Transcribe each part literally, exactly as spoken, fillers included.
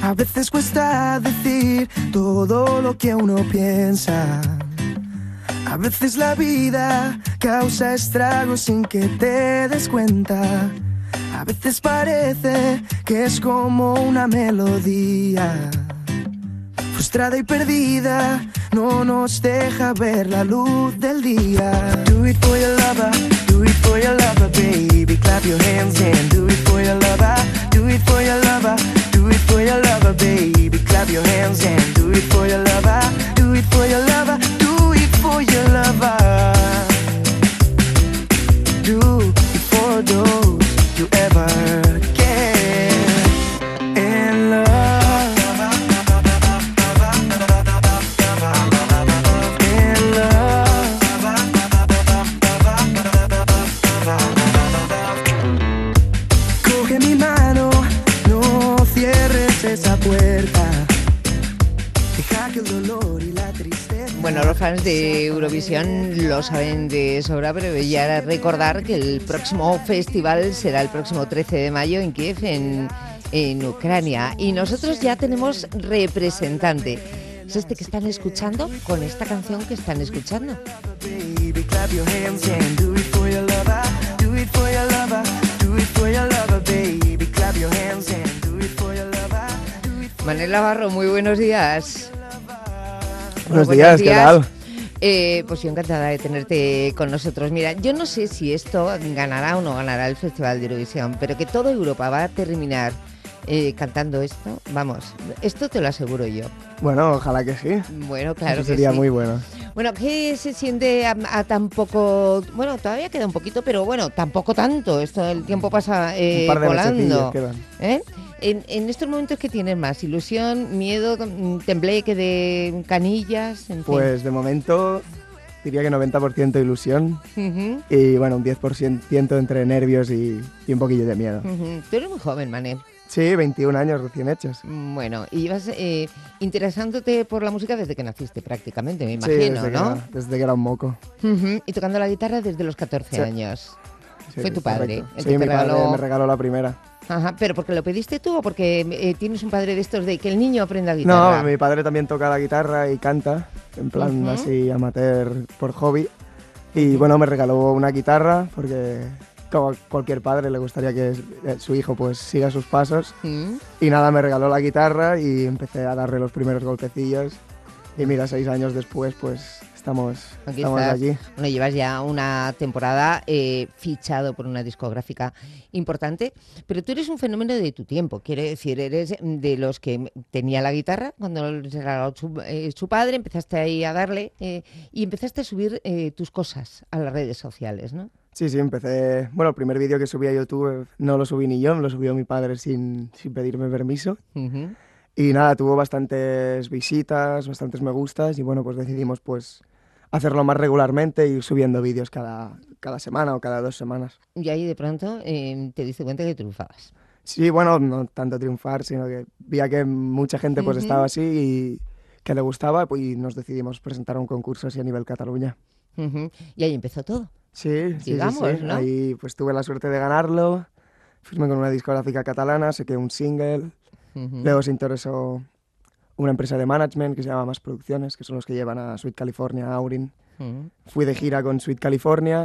A veces cuesta decir todo lo que uno piensa. A veces la vida causa estragos sin que te des cuenta. A veces parece que es como una melodía. Frustrada y perdida, no nos deja ver la luz del día. Do it for your lover, do it for your lover, baby. Clap your hands and do it for your lover. Do it for your lover, do it for your lover, baby. Clap your hands and do it for your lover. Do it for your lover, do it for your lover. Do it for those you ever get in love. Esa puerta, deja que el dolor y la tristeza. Bueno, los fans de Eurovisión lo saben de sobra, pero ya recordar que el próximo festival será el próximo trece de mayo en Kiev, en, en Ucrania. Y nosotros ya tenemos representante. Es este que están escuchando con esta canción que están escuchando. Baby, clap your hands and do it for your lover. Do it for your lover. Do it for your lover, baby. Clap your hands and do it for your lover. Manel Navarro, muy buenos días. Buenos, buenos días, días, ¿qué tal? Eh, pues yo encantada de tenerte con nosotros. Mira, yo no sé si esto ganará o no ganará el Festival de Eurovisión, pero que toda Europa va a terminar eh, cantando esto, vamos, esto te lo aseguro yo. Bueno, ojalá que sí. Bueno, claro Eso que sería sí. muy bueno. Bueno, ¿qué se siente a, a tan poco? Bueno, todavía queda un poquito, pero bueno, tampoco tanto. Esto, el tiempo pasa eh, un par de volando. Quedan. ¿Eh? En, en estos momentos, ¿qué tienes más? ¿Ilusión, miedo, tembleque de canillas? En pues fin. De momento diría que noventa por ciento ilusión uh-huh. y bueno, un diez por ciento entre nervios y, y un poquillo de miedo. Uh-huh. Tú eres muy joven, Manel. Sí, veintiún años recién hechos. Bueno, y ibas eh, interesándote por la música desde que naciste prácticamente, me sí, imagino, desde ¿no? Que era, desde que era un moco. Uh-huh. Y tocando la guitarra desde los catorce sí. años. Sí, Fue tu padre correcto. el sí, que mi te regaló... padre me regaló la primera. Ajá, ¿pero porque lo pediste tú o porque eh, tienes un padre de estos de que el niño aprenda guitarra? No, mi padre también toca la guitarra y canta, en plan uh-huh. así amateur por hobby. Y uh-huh. bueno, me regaló una guitarra porque como a cualquier padre le gustaría que su hijo pues siga sus pasos. Uh-huh. Y nada, me regaló la guitarra y empecé a darle los primeros golpecillos. Y mira, seis años después pues... Estamos aquí. Estamos allí. Bueno, llevas ya una temporada eh, fichado por una discográfica importante, pero tú eres un fenómeno de tu tiempo, quiere decir, eres de los que tenía la guitarra cuando le regaló su, eh, su padre, empezaste ahí a darle eh, y empezaste a subir eh, tus cosas a las redes sociales, ¿no? Sí, sí, empecé... Bueno, el primer vídeo que subí a YouTube no lo subí ni yo, lo subió mi padre sin, sin pedirme permiso. Uh-huh. Y nada, tuvo bastantes visitas, bastantes me gustas y bueno, pues decidimos pues... hacerlo más regularmente y ir subiendo vídeos cada, cada semana o cada dos semanas. Y ahí de pronto eh, te diste cuenta que triunfabas. Sí, bueno, no tanto triunfar, sino que veía que mucha gente pues uh-huh. estaba así y que le gustaba pues, y nos decidimos presentar un concurso así a nivel Cataluña. Uh-huh. Y ahí empezó todo. Sí, digamos, sí, sí, sí. ¿no? Ahí pues tuve la suerte de ganarlo, firmé con una discográfica catalana, saqué un single, uh-huh. luego se interesó... una empresa de management que se llama Más Producciones, que son los que llevan a Sweet California, a Aurin. Uh-huh. Fui de gira con Sweet California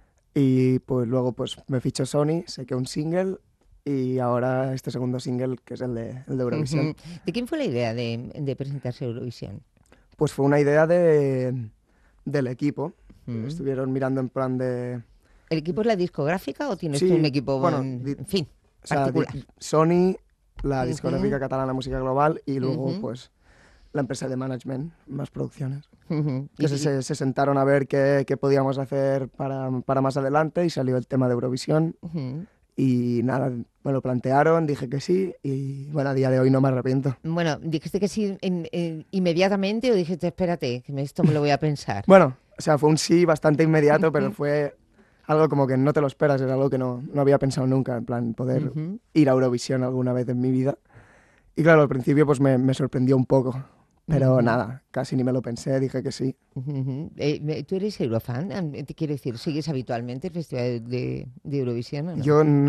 y pues luego pues me fichó Sony, saqué un single y ahora este segundo single que es el de, el de Eurovisión. Uh-huh. ¿De quién fue la idea de, de presentarse a Eurovisión? Pues fue una idea de, del equipo. Uh-huh. Estuvieron mirando en plan de... ¿El equipo es la discográfica o tienes sí, tú un equipo, bueno, en, di- en fin, o sea, particular? di- Sony... la discográfica uh-huh. catalana Música Global y luego uh-huh. pues la empresa de management, Más Producciones. Uh-huh. Que se, se, se sentaron a ver qué, qué podíamos hacer para, para más adelante y salió el tema de Eurovisión. Uh-huh. Y nada, me lo plantearon, dije que sí y bueno, a día de hoy no me arrepiento. Bueno, ¿dijiste que sí en, en, inmediatamente o dijiste espérate, que esto me lo voy a pensar? Bueno, o sea, fue un sí bastante inmediato, uh-huh. pero fue algo como que no te lo esperas, era algo que no, no había pensado nunca, en plan poder uh-huh. ir a Eurovisión alguna vez en mi vida. Y claro, al principio pues me, me sorprendió un poco, pero uh-huh. nada, casi ni me lo pensé, dije que sí. Uh-huh. Eh, ¿Tú eres Eurofan? Te quiero decir, ¿sigues habitualmente el Festival de, de Eurovisión o no? Yo no,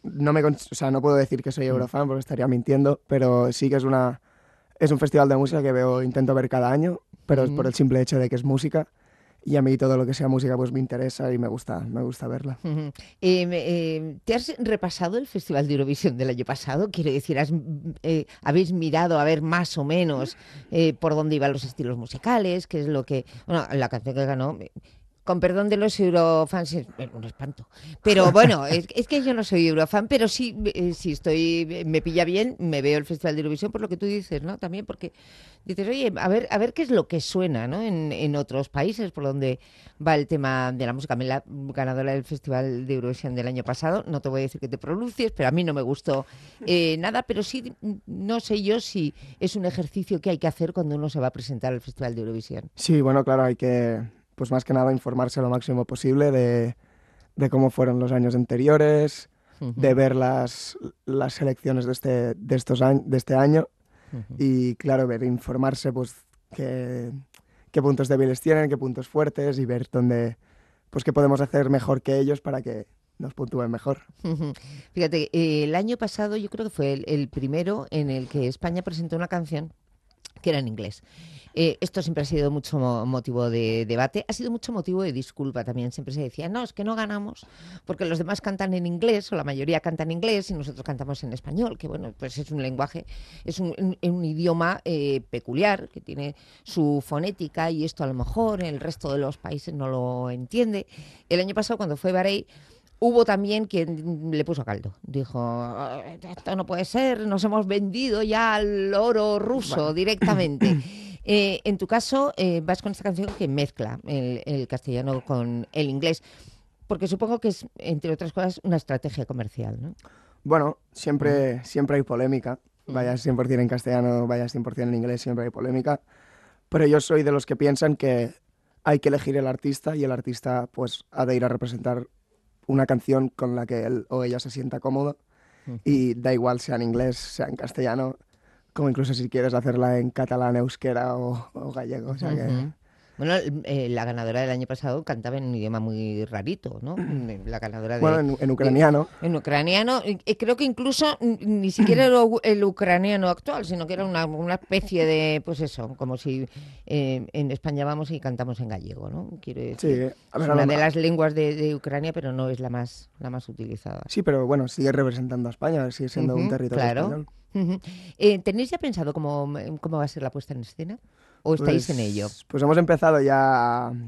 no, me, o sea, no puedo decir que soy Eurofan porque estaría mintiendo, pero sí que es, una, es un festival de música que veo, intento ver cada año, pero mm. es por el simple hecho de que es música. Y a mí todo lo que sea música pues me interesa y me gusta, me gusta verla. Uh-huh. eh, eh, ¿Te has repasado el Festival de Eurovisión del año pasado? Quiero decir, has, eh, ¿habéis mirado a ver más o menos eh, por dónde iban los estilos musicales? ¿Qué es lo que...? Bueno, la canción que ganó... Con perdón de los eurofans, es un espanto. Pero bueno, es, es que yo no soy eurofan, pero sí, eh, si estoy, me pilla bien, me veo el Festival de Eurovisión por lo que tú dices, ¿no? También porque dices, oye, a ver, a ver qué es lo que suena, ¿no? En, en otros países por donde va el tema de la música. A mí la ganadora del Festival de Eurovisión del año pasado, no te voy a decir que te pronuncies, pero a mí no me gustó eh, nada, pero sí, no sé yo si es un ejercicio que hay que hacer cuando uno se va a presentar al Festival de Eurovisión. Sí, bueno, claro, hay que... pues más que nada informarse lo máximo posible de, de cómo fueron los años anteriores, uh-huh. de ver las, las selecciones de este, de estos años, de este año uh-huh. y claro, ver, informarse pues qué, qué puntos débiles tienen, qué puntos fuertes y ver dónde, pues qué podemos hacer mejor que ellos para que nos puntúen mejor. Uh-huh. Fíjate, eh, el año pasado yo creo que fue el, el primero en el que España presentó una canción que era en inglés. Eh, esto siempre ha sido mucho mo- motivo de debate, ha sido mucho motivo de disculpa también. Siempre se decía, no, es que no ganamos porque los demás cantan en inglés o la mayoría cantan en inglés y nosotros cantamos en español, que bueno, pues es un lenguaje, es un, un, un idioma eh, peculiar, que tiene su fonética y esto a lo mejor el resto de los países no lo entiende. El año pasado cuando fue Bahrein, hubo también quien le puso caldo. Dijo, esto no puede ser, nos hemos vendido ya al oro ruso bueno. directamente. Eh, en tu caso, eh, vas con esta canción que mezcla el, el castellano con el inglés, porque supongo que es, entre otras cosas, una estrategia comercial, ¿no? Bueno, siempre, mm. siempre hay polémica. Vayas cien por ciento en castellano, vayas cien por ciento en inglés, siempre hay polémica. Pero yo soy de los que piensan que hay que elegir el artista y el artista pues ha de ir a representar una canción con la que él o ella se sienta cómodo uh-huh. y da igual sea en inglés, sea en castellano, como incluso si quieres hacerla en catalán, euskera o, o gallego. O sea uh-huh. que... Bueno, eh, la ganadora del año pasado cantaba en un idioma muy rarito, ¿no? La ganadora de... Bueno, en, en ucraniano. De, en ucraniano, eh, creo que incluso ni siquiera era el ucraniano actual, sino que era una, una especie de, pues eso, como si eh, en España vamos y cantamos en gallego, ¿no? Quiero decir, sí, a ver, es una de las lenguas de, de Ucrania, pero no es la más, la más utilizada. Sí, pero bueno, sigue representando a España, sigue siendo uh-huh, un territorio claro. español. Uh-huh. Eh, ¿Tenéis ya pensado cómo, cómo va a ser la puesta en escena? ¿O estáis pues, en ello? Pues hemos empezado ya a,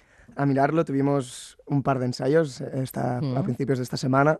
a mirarlo. Tuvimos un par de ensayos esta, mm. a principios de esta semana.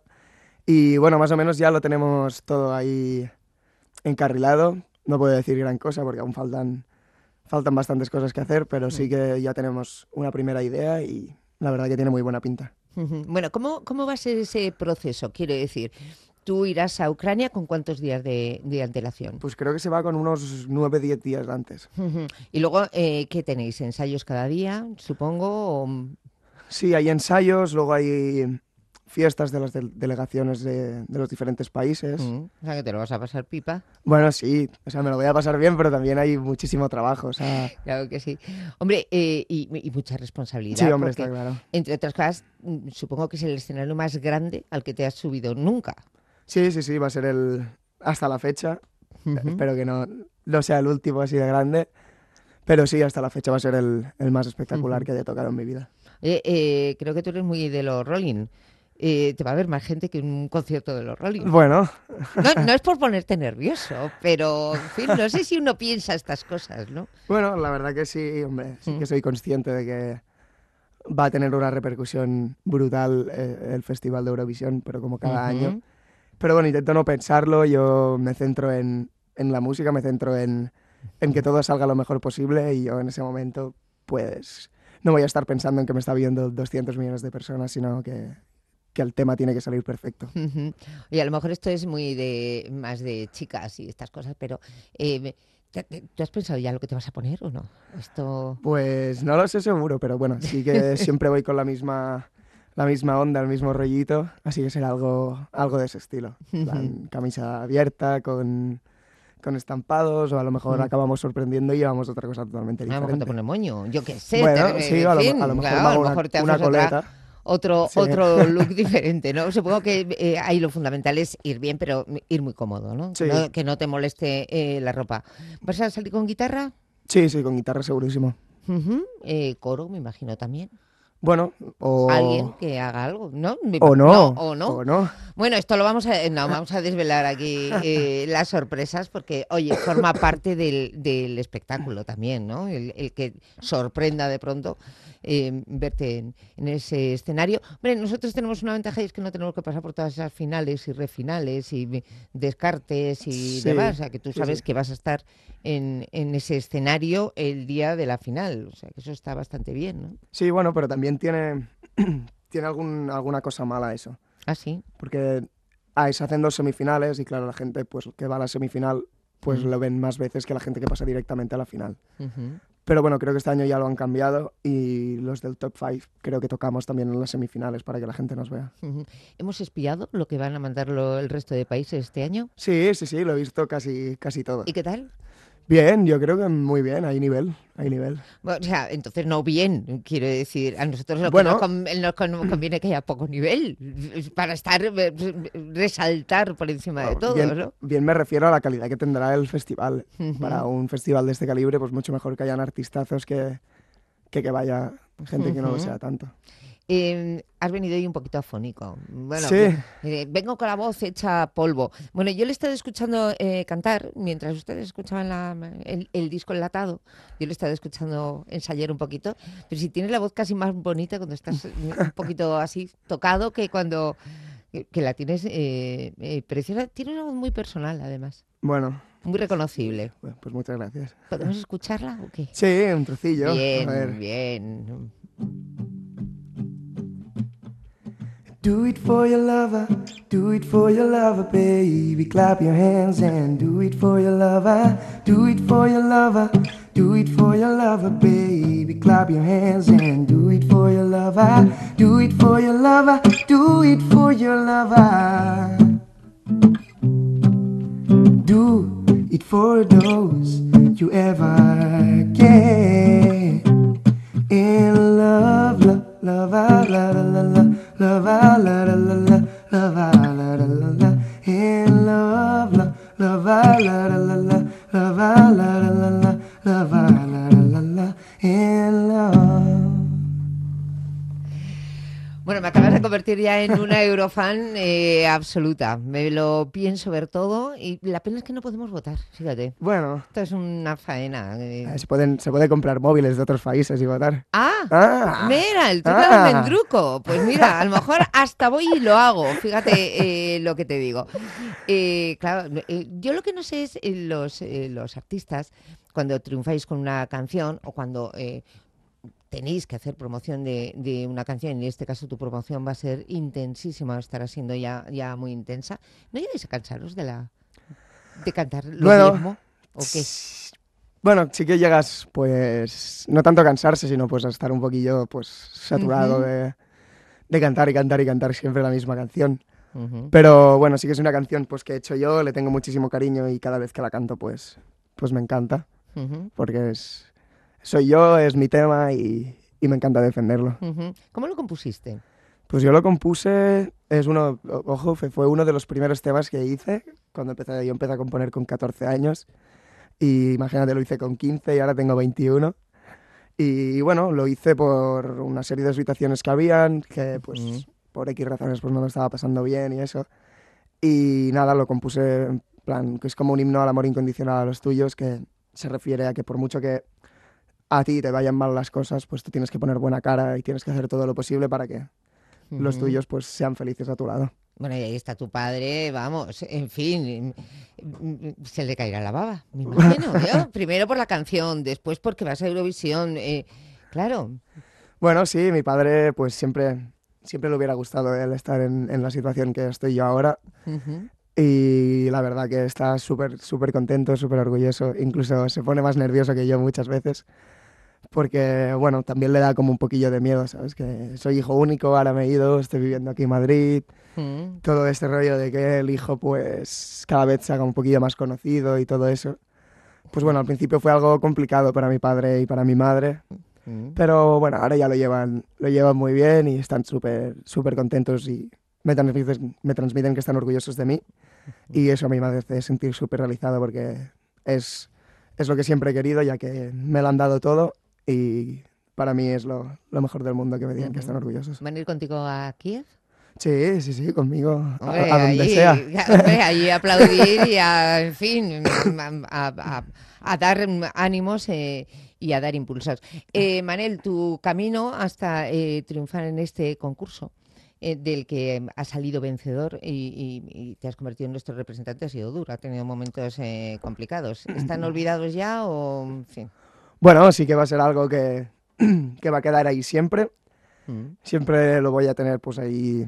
Y bueno, más o menos ya lo tenemos todo ahí encarrilado. No puedo decir gran cosa porque aún faltan, faltan bastantes cosas que hacer, pero mm. sí que ya tenemos una primera idea y la verdad que tiene muy buena pinta. Uh-huh. Bueno, ¿cómo, ¿cómo va a ser ese proceso? Quiero decir... ¿Tú irás a Ucrania con cuántos días de, de antelación? Pues creo que se va con unos nueve, diez días antes. Uh-huh. Y luego, eh, ¿qué tenéis? ¿Ensayos cada día, supongo? O... Sí, hay ensayos, luego hay fiestas de las de- delegaciones de, de los diferentes países. Uh-huh. O sea, que te lo vas a pasar pipa. Bueno, sí, o sea, me lo voy a pasar bien, pero también hay muchísimo trabajo, o sea... Claro que sí. Hombre, eh, y, y mucha responsabilidad. Sí, hombre, está claro. Entre otras cosas, supongo que es el escenario más grande al que te has subido nunca. Sí, sí, sí, va a ser el hasta la fecha. Uh-huh. Espero que no, no sea el último así de grande, pero sí, hasta la fecha va a ser el, el más espectacular uh-huh. que haya tocado en mi vida. Eh, eh, creo que tú eres muy de los Rolling. Eh, te va a ver más gente que un concierto de los Rolling. Bueno. No, no es por ponerte nervioso, pero en fin, no sé si uno piensa estas cosas, ¿no? Bueno, la verdad que sí, hombre, sí uh-huh. que soy consciente de que va a tener una repercusión brutal eh, el Festival de Eurovisión, pero como cada uh-huh. año... Pero bueno, intento no pensarlo, yo me centro en, en la música, me centro en, en que todo salga lo mejor posible y yo en ese momento, pues, no voy a estar pensando en que me está viendo doscientos millones de personas, sino que, que el tema tiene que salir perfecto. Uh-huh. Y a lo mejor esto es muy de más de chicas y estas cosas, pero eh, ¿tú has pensado ya lo que te vas a poner o no? Esto... Pues no lo sé seguro, pero bueno, sí que siempre voy con la misma... la misma onda, el mismo rollito, así que será algo, algo de ese estilo. Plan, camisa abierta, con, con estampados, o a lo mejor uh-huh. acabamos sorprendiendo y llevamos otra cosa totalmente diferente. A lo mejor te pone moño, yo qué sé. Bueno, te, sí, a lo, a lo mejor, claro, a lo una, mejor te una haces coleta. Otra, otro, Sí. otro look diferente, ¿no? Supongo que eh, ahí lo fundamental es ir bien, pero ir muy cómodo, ¿no? Sí. Que no, que no te moleste eh, la ropa. ¿Vas a salir con guitarra? Sí, sí, con guitarra segurísimo. Ujú. Eh, coro, me imagino también. Bueno, Alguien o, que haga algo, ¿no? Me o imag- no, o no. o no. Bueno, esto lo vamos a, no, vamos a desvelar aquí eh, las sorpresas porque, oye, forma parte del, del espectáculo también, ¿no? El, el que sorprenda de pronto eh, verte en, en ese escenario. Hombre, nosotros tenemos una ventaja y es que no tenemos que pasar por todas esas finales y refinales y descartes y Sí, demás. O sea, que tú sí, sabes sí. que vas a estar en, en ese escenario el día de la final. O sea, que eso está bastante bien, ¿no? Sí, bueno, pero también tiene, tiene algún, alguna cosa mala eso. Ah, sí. Porque ah, se hacen dos semifinales y claro, la gente pues que va a la semifinal pues Mm. lo ven más veces que la gente que pasa directamente a la final. Ujú. Pero bueno, creo que este año ya lo han cambiado y los del top cinco creo que tocamos también en las semifinales para que la gente nos vea. Ujú. ¿Hemos espiado lo que van a mandar lo- el resto de países este año? Sí, sí, sí, lo he visto casi, casi todo. ¿Y qué tal? Bien, yo creo que muy bien, hay nivel, hay nivel. Bueno, o sea, entonces no bien, quiero decir, a nosotros lo Bueno. que nos, con- nos con- conviene que haya poco nivel, para estar, eh, resaltar por encima de todo, bien, ¿no? bien me refiero a la calidad que tendrá el festival. Ujú. Para un festival de este calibre, pues mucho mejor que hayan artistazos que que, que vaya gente que no lo Ujú. sea tanto. Eh, has venido hoy un poquito afónico. Bueno, Sí. eh, vengo con la voz hecha polvo. Bueno, yo le he estado escuchando eh, cantar mientras ustedes escuchaban la- el, el disco enlatado. Yo le he estado escuchando ensayar un poquito. Pero si tienes la voz casi más bonita cuando estás un poquito así tocado que cuando que, que la tienes eh, eh, preciosa. Tiene una voz muy personal, además. Bueno, Muy reconocible. bueno, pues muchas gracias. ¿Podemos escucharla o qué? Sí, un trocillo. A Bien, ver. bien. Do it for your lover, do it for your lover, baby. Clap your hands and do it for your lover, do it for your lover, do it for your lover, baby. Clap your hands and do it for your lover, do it for your lover, do it for your lover. Do it for those you ever get. In love, love, love, ah, la la la la, love, ah, la la la la, love, ah, la la la la. In love, love, love, ah, la la la la, love, ah, la la la la, love, ah, la la la la. In love. Bueno, me acabas de convertir ya en una eurofan eh, absoluta. Me lo pienso ver todo y la pena es que no podemos votar, fíjate. Bueno, Esto es una faena. eh. eh, se, pueden, se puede comprar móviles de otros países y votar. Ah, Ah, mira, el truco ah. del mendruco. Pues mira, a lo mejor hasta voy y lo hago. Fíjate eh, lo que te digo. Eh, claro, eh, yo lo que no sé es eh, los, eh, los artistas, cuando triunfáis con una canción o cuando eh, tenéis que hacer promoción de, de una canción, en este caso tu promoción va a ser intensísima, estará siendo ya, ya muy intensa. ¿No llegáis a cansaros de la de cantar lo Bueno, mismo? ¿O qué? Bueno, sí que llegas, pues, no tanto a cansarse, sino pues a estar un poquillo, pues, saturado Ujú. de, de cantar y cantar y cantar siempre la misma canción. Ujú. Pero bueno, sí que es una canción pues que he hecho yo, le tengo muchísimo cariño y cada vez que la canto, pues, pues me encanta, Ujú. porque es, soy yo, es mi tema y, y me encanta defenderlo. Ujú. ¿Cómo lo compusiste? Pues yo lo compuse, es uno, o- ojo, fue fue uno de los primeros temas que hice cuando empecé, yo empecé a componer con catorce años y imagínate, lo hice con quince y ahora tengo veintiuno. Y bueno, lo hice por una serie de situaciones que habían, que pues Ujú. por X razones pues no me estaba pasando bien y eso. Y nada, lo compuse en plan, que es como un himno al amor incondicional a los tuyos, que se refiere a que por mucho que a ti te vayan mal las cosas, pues tú tienes que poner buena cara y tienes que hacer todo lo posible para que los Ujú. tuyos pues sean felices a tu lado. Bueno, y ahí está tu padre, vamos, en fin, mm, mm, se le caerá la baba, me imagino. Yo, primero por la canción, después porque vas a Eurovisión, eh, claro. Bueno, sí, mi padre pues siempre, siempre le hubiera gustado él estar en, en la situación que estoy yo ahora. Ujú. Y la verdad que está súper, súper contento, súper orgulloso. Incluso se pone más nervioso que yo muchas veces. Porque, bueno, también le da como un poquillo de miedo, ¿sabes? Que soy hijo único, ahora me he ido, estoy viviendo aquí en Madrid. Mm. Todo este rollo de que el hijo, pues, cada vez se haga un poquillo más conocido y todo eso. Pues bueno, al principio fue algo complicado para mi padre y para mi madre. Mm. Pero bueno, ahora ya lo llevan, lo llevan muy bien y están súper súper contentos y me transmiten, me transmiten que están orgullosos de mí. Y eso a mí me hace sentir súper realizado porque es, es lo que siempre he querido, ya que me lo han dado todo y para mí es lo, lo mejor del mundo que me digan uh-huh. que están orgullosos. ¿Van a ir contigo a Kiev? Sí, sí, sí, conmigo, hombre, a, a donde allí, sea. Hombre, allí aplaudir y a, en fin, a, a, a dar ánimos eh, y a dar impulsos. Eh, Manel, tu camino hasta eh, triunfar en este concurso, eh, del que has salido vencedor y, y, y te has convertido en nuestro representante, ha sido duro, ha tenido momentos eh, complicados. ¿Están olvidados ya o, en fin? Bueno, sí que va a ser algo que, que va a quedar ahí siempre. Mm. Siempre lo voy a tener pues ahí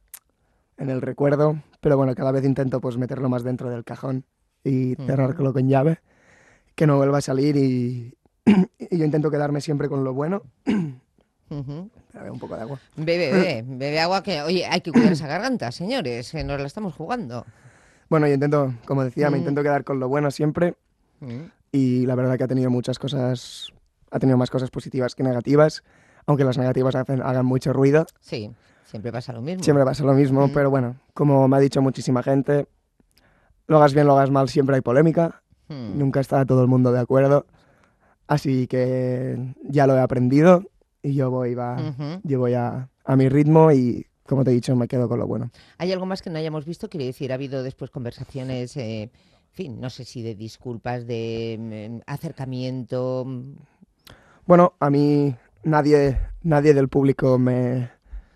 en el recuerdo, pero bueno, cada vez intento pues meterlo más dentro del cajón y cerrarlo uh-huh. con llave, que no vuelva a salir y, y yo intento quedarme siempre con lo bueno. Uh-huh. Bebe un poco de agua. Bebe, bebe, bebe agua, que oye, hay que cuidar esa garganta, señores, que nos la estamos jugando. Bueno, yo intento, como decía, uh-huh. me intento quedar con lo bueno siempre uh-huh. y la verdad que ha tenido muchas cosas, ha tenido más cosas positivas que negativas, aunque las negativas hacen, hagan mucho ruido. Sí. Siempre pasa lo mismo. Siempre pasa lo mismo, mm. pero bueno, como me ha dicho muchísima gente, lo hagas bien, lo hagas mal, siempre hay polémica. Mm. Nunca está todo el mundo de acuerdo. Así que ya lo he aprendido y yo voy, va, uh-huh. yo voy a, a mi ritmo y, como te he dicho, me quedo con lo bueno. ¿Hay algo más que no hayamos visto? Quiere decir, ha habido después conversaciones, eh, en fin, no sé si de disculpas, de eh, acercamiento. Bueno, a mí nadie, nadie del público me...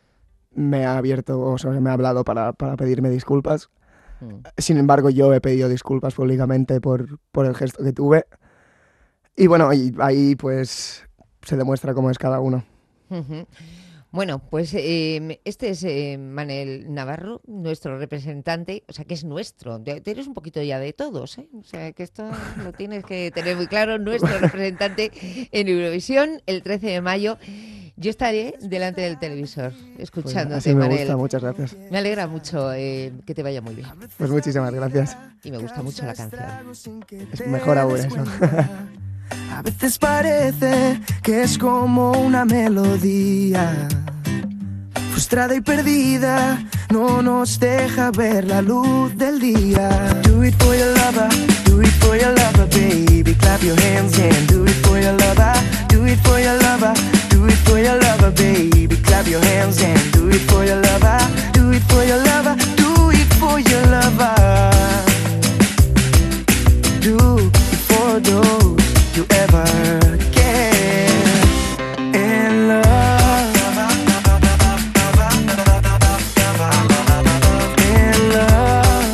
me ha abierto, o sea, me ha hablado para, para pedirme disculpas. Mm. Sin embargo, yo he pedido disculpas públicamente por, por el gesto que tuve. Y bueno, y ahí pues se demuestra cómo es cada uno. Uh-huh. Bueno, pues eh, este es eh, Manel Navarro, nuestro representante, o sea, que es nuestro. Te eres un poquito ya de todos, ¿eh? O sea, que esto lo tienes que tener muy claro. Nuestro representante en Eurovisión el trece de mayo. Yo estaré delante del televisor, escuchándote, pues así me Manel. Gusta, muchas gracias. Me alegra mucho eh, que te vaya muy bien. Pues muchísimas gracias. Y me gusta mucho la canción. Es mejor aún eso. A veces parece que es como una melodía, frustrada y perdida, no nos deja ver la luz del día. Do it for your lover, do it for your lover, baby. Clap your hands and do it for your lover, do it for your lover. Do it for your lover, baby. Clap your hands and do it for your lover. Do it for your lover. Do it for your lover. Do it for those you ever get in love. In love.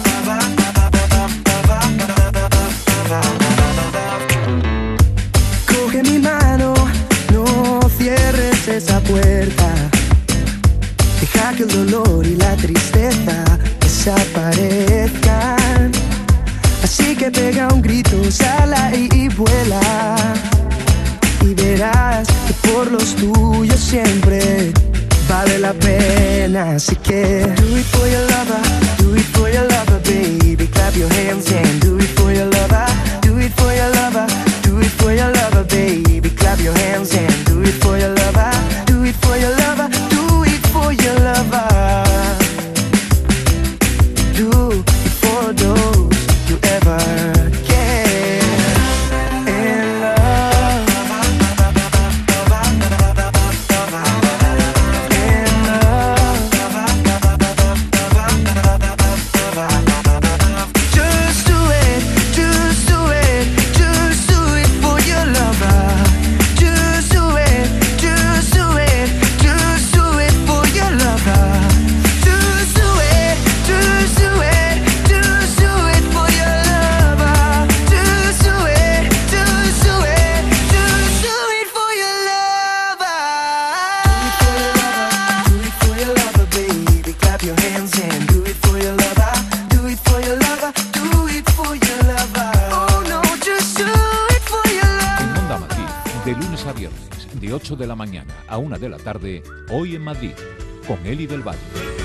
Coge mi mano. Cierres esa puerta, deja que el dolor y la tristeza desaparezcan. Así que pega un grito, sala y, y vuela, y verás que por los tuyos siempre vale la pena. Así que do it for your lover, do it for your lover, baby. Clap your hands and do it for your lover, do it for your lover, do it for your lover, baby. Clap your hands and do it for your lover, do it for your lover, do it for your lover. Do it for those you ever get in love. In love. Just do it, just do it, just do it for your lover. Just do it, just do it, just do it for your lover. Just do it, just do it, just do it for your lover. Just do it, just do it, just do it for your lover. Do it for your lover, do it for your lover, baby. Clap your hands and do it for your lover. Do it for your lover, do it for your lover. Oh no, just do it for your lover. En Onda Madrid, de lunes a viernes, de ocho de la mañana a una de la tarde, Hoy en Madrid, con Eli del Valle.